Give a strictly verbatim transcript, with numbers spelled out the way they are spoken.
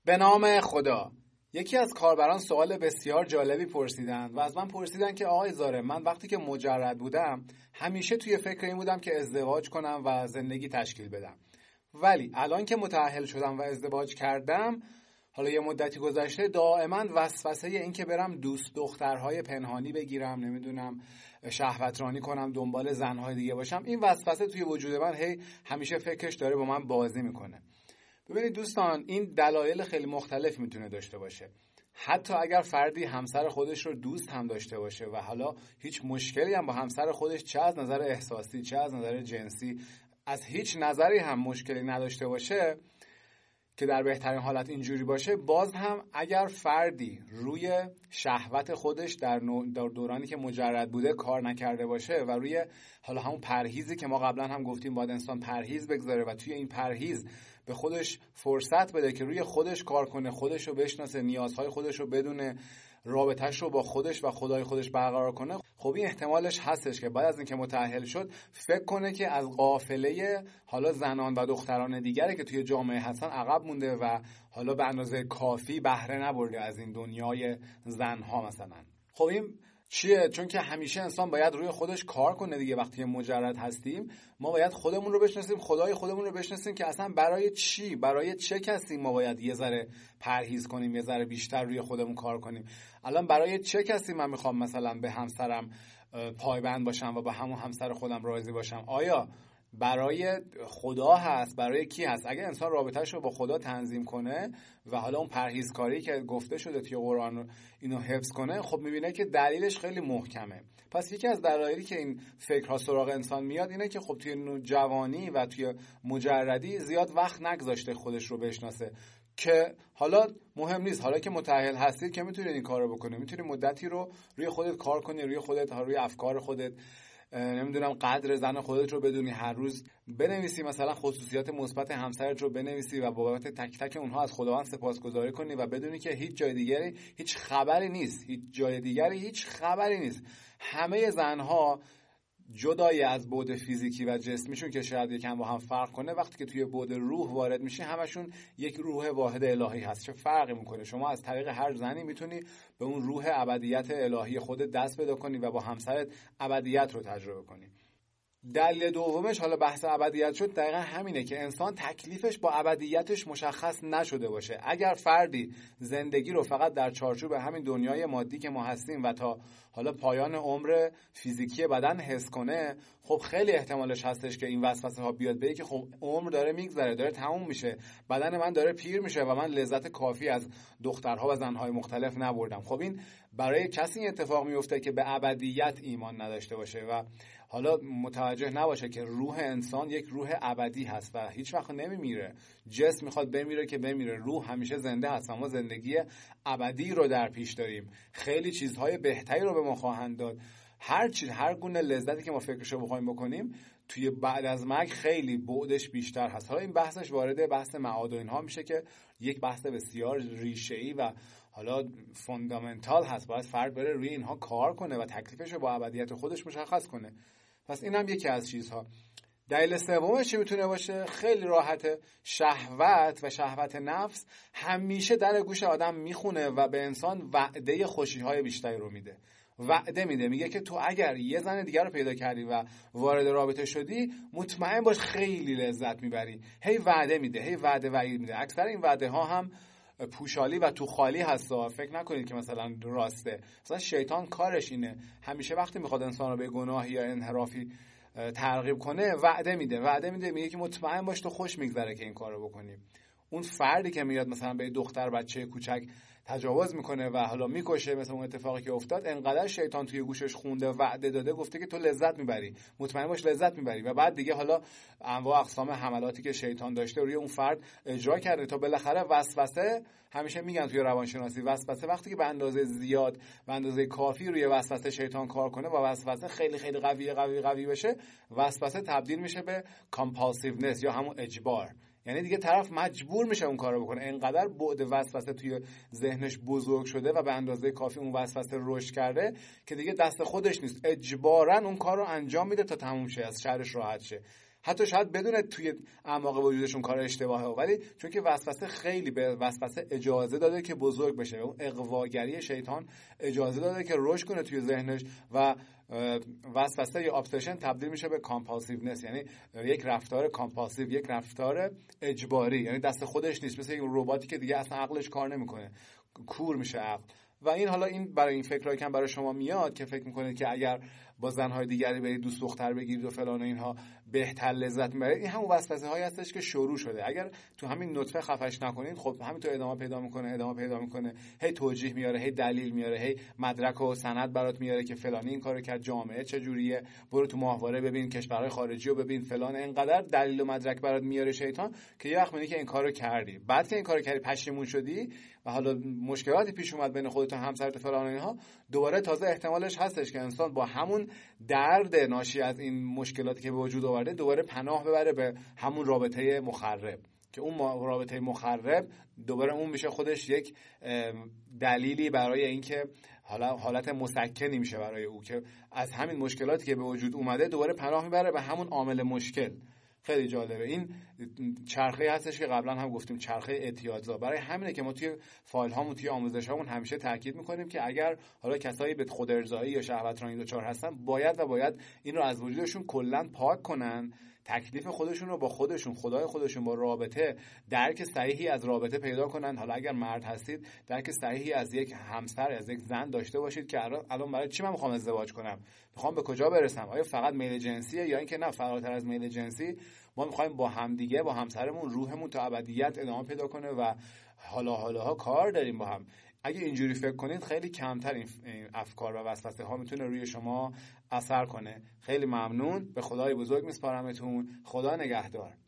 به نام خدا. یکی از کاربران سوال بسیار جالبی پرسیدن و از من پرسیدن که آقای زاره، من وقتی که مجرد بودم همیشه توی فکر این بودم که ازدواج کنم و زندگی تشکیل بدم، ولی الان که متأهل شدم و ازدواج کردم، حالا یه مدتی گذشته، دائما وسوسه این که برم دوست دخترهای پنهانی بگیرم، نمیدونم شهوترانی کنم، دنبال زنهای دیگه باشم، این وسوسه توی وجود من هی همیشه فکرش داره با من بازی میکنه. ببینید دوستان، این دلایل خیلی مختلف میتونه داشته باشه. حتی اگر فردی همسر خودش رو دوست هم داشته باشه و حالا هیچ مشکلی هم با همسر خودش، چه از نظر احساسی چه از نظر جنسی، از هیچ نظری هم مشکلی نداشته باشه، که در بهترین حالت اینجوری باشه، باز هم اگر فردی روی شهوت خودش در دورانی که مجرد بوده کار نکرده باشه و روی حالا همون پرهیزی که ما قبلا هم گفتیم باید انسان پرهیز بگذاره و توی این پرهیز به خودش فرصت بده که روی خودش کار کنه، خودش رو بشناسه، نیازهای خودش رو بدونه، رابطه‌اش رو با خودش و خدای خودش برقرار کنه، خب این احتمالش هستش که بعد از اینکه متأهل شد فکر کنه که از قافله حالا زنان و دختران دیگری که توی جامعه هستن عقب مونده و حالا به اندازه کافی بهره نبرده از این دنیای زنها مثلا. خب این چیه؟ چون که همیشه انسان باید روی خودش کار کنه دیگه. وقتی مجرد هستیم ما باید خودمون رو بشناسیم، خدای خودمون رو بشناسیم که اصلا برای چی، برای چه کسی ما باید یه ذره پرهیز کنیم، یه ذره بیشتر روی خودمون کار کنیم. الان برای چه کسی من میخوام مثلا به همسرم پایبند باشم و با همون همسر خودم راضی باشم؟ آیا برای خدا هست؟ برای کی هست؟ اگه انسان رابطه‌شو با خدا تنظیم کنه و حالا اون پرهیزکاری که گفته شده توی قرآن اینو حفظ کنه، خب میبینه که دلیلش خیلی محکمه. پس یکی از دلایلی که این فکرها سراغ انسان میاد اینه که خب توی جوانی و توی مجردی زیاد وقت نگذاشته خودش رو بشناسه، که حالا مهم نیست. حالا که متأهل هستید که میتونید این کارو بکنید، میتونید مدتی رو روی خودت کار کنی، روی خودت، روی افکار خودت، نمیدونم قدر زن خودت رو بدونی، هر روز بنویسی مثلا خصوصیات مثبت همسرت رو بنویسی و بابت تک تک اونها از خداوند سپاسگزاری کنی و بدونی که هیچ جای دیگری هیچ خبری نیست، هیچ جای دیگری هیچ خبری نیست. همه زنها جدای از بعد فیزیکی و جسمیشون که شاید یکم با هم فرق کنه، وقتی که توی بعد روح وارد میشی همشون یک روح واحد الهی هست. چه فرقی میکنه؟ شما از طریق هر زنی میتونی به اون روح ابدیت الهی خودت دست پیدا کنی و با همسرت ابدیت رو تجربه کنی. دلیل دومش، حالا بحث ابدیت شد، دقیقا همینه که انسان تکلیفش با ابدیتش مشخص نشده باشه. اگر فردی زندگی رو فقط در چارچوب همین دنیای مادی که ما هستیم و تا حالا پایان عمر فیزیکی بدن حس کنه، خب خیلی احتمالش هستش که این وسوسه ها بیاد بگه که خب عمر داره میگذره، داره تموم میشه، بدن من داره پیر میشه و من لذت کافی از دخترها و زنهای مختلف نبردم. خب این برای کسی این اتفاق میفته که به ابدیت ایمان نداشته باشه و حالا متوجه نباشه که روح انسان یک روح ابدی هست و هیچ وقت نمیمیره. جسم میخواد بمیره که بمیره، روح همیشه زنده هست و ما زندگی ابدی رو در پیش داریم. خیلی چیزهای بهتری رو به ما خواهند داد. هر چیز، هر گونه لذتی که ما فکرشو بخوایم بکنیم توی بعد از مرگ خیلی بعدش بیشتر هست. حالا این بحثش وارد بحث معاد و اینها میشه که یک بحث بسیار ریشه‌ای و حالا فاندامنتال هست. باید فرد بره روی اینها کار کنه و تکلیفش رو با ابدیت خودش مشخص کنه. پس این هم یکی از چیزها. دلیل سومش چی میتونه باشه؟ خیلی راحته. شهوت و شهوت نفس همیشه در گوش آدم میخونه و به انسان وعده خوشی‌های بیشتری رو میده. وعده میده، میگه که تو اگر یه زن دیگر رو پیدا کردی و وارد رابطه شدی، مطمئن باش خیلی لذت میبری. هی وعده میده، هی وعده وعید میده. اکثر این وعده ها هم پوشالی و تو خالی هستا. فکر نکنید که مثلا راسته. مثلا شیطان کارش اینه، همیشه وقتی میخواد انسان رو به گناه یا انحرافی ترغیب کنه وعده میده، وعده میده، میگه که مطمئن باش تو خوش میگذره که این کارو بکنی. اون فردی که میاد مثلا به دختر بچه کوچک تجاوز میکنه و حالا میکشه، مثلا اون اتفاقی که افتاد، انقدر شیطان توی گوشش خونده، وعده داده، گفته که تو لذت میبری، مطمئن باش لذت میبری، و بعد دیگه حالا انواع اقسام حملاتی که شیطان داشته روی اون فرد اجرا کرده تا بالاخره وسوسه. همیشه میگن توی روانشناسی وسوسه وقتی که به اندازه زیاد، به اندازه کافی روی وسوسه شیطان کار کنه و وسوسه خیلی خیلی قوی قوی قوی بشه، وسوسه تبدیل میشه به کامپالسیونس یا همون اجبار. یعنی دیگه طرف مجبور میشه اون کارو بکنه. انقدر بعد وسوسه توی ذهنش بزرگ شده و به اندازه کافی اون وسوسه رشد کرده که دیگه دست خودش نیست، اجباراً اون کارو انجام میده تا تموم شه، از شرش راحت شه. حتی شاید بدونه توی اعماق وجودشون کار اشتباهه، ولی چون که وسوسه خیلی به وسوسه اجازه داده که بزرگ بشه، اون اغواگری شیطان اجازه داده که رشد کنه توی ذهنش و وسوسه یا ابسشن تبدیل میشه به کامپالسیونس، یعنی یک رفتار کامپالسیو، یک رفتار اجباری، یعنی دست خودش نیست، مثل یک رباتی که دیگه اصلا عقلش کار نمیکنه، کور میشه عقل. و این حالا این برای این فکرایی که برای شما میاد که فکر میکنید که اگر با زنهای دیگری برید دوست دختر بگیرید و فلان و اینها بهتر لذت میبرید، این همون وسوسه هایی هستش که شروع شده. اگر تو همین نطفه خفش نکنید، خب همینطور ادامه پیدا میکنه ادامه پیدا میکنه هی توجیه میاره، هی دلیل میاره، هی مدرک و سند برات میاره که فلانی این کارو کرد، جامعه چه جوریه، برو تو ماهواره ببین، کشورهای خارجی رو ببین، فلان. اینقدر دلیل و مدرک برات میاره شیطان که یه وقت میگه که این کارو کردی، بعد که این کارو کردی پشیمون شدی و حالا مشکلاتی پیش اومد بین خودت و همسرت فلان اینها، دوباره تازه احتمالش هستش که انسان با همون درد ناشی از این مشکلاتی که به وجود آورده دوباره پناه ببره به همون رابطه مخرب، که اون رابطه مخرب دوباره اون میشه خودش یک دلیلی برای اینکه حالا حالت مسکنی میشه برای او که از همین مشکلاتی که به وجود اومده دوباره پناه میبره به همون عامل مشکل. خیلی جالبه. این چرخه هستش که قبلا هم گفتیم، چرخه اعتیادزا. برای همینه که ما توی فایل هامون، توی آموزش هامون همیشه تاکید میکنیم که اگر حالا کسایی به خود ارضایی یا شهوت رانی دچار هستن، باید و باید این رو از وجودشون کلا پاک کنن، تکلیف خودشون رو با خودشون، خدای خودشون، با رابطه، درک صحیحی از رابطه پیدا کنن. حالا اگر مرد هستید درک صحیحی از یک همسر، از یک زن داشته باشید که الان برای چی من میخوام ازدواج کنم، میخوام به کجا برسم، آیا فقط میل جنسیه یا اینکه نه فراتر از میل جنسی ما میخوایم با همدیگه، با همسرمون، روحمون تا ابدیت ادامه پیدا کنه و حالا حالاها کار داریم با هم. اگه اینجوری فکر کنید خیلی کمتر این افکار و وسوسه ها میتونه روی شما اثر کنه. خیلی ممنون، به خدای بزرگ میسپارمتون. خدا نگهدار.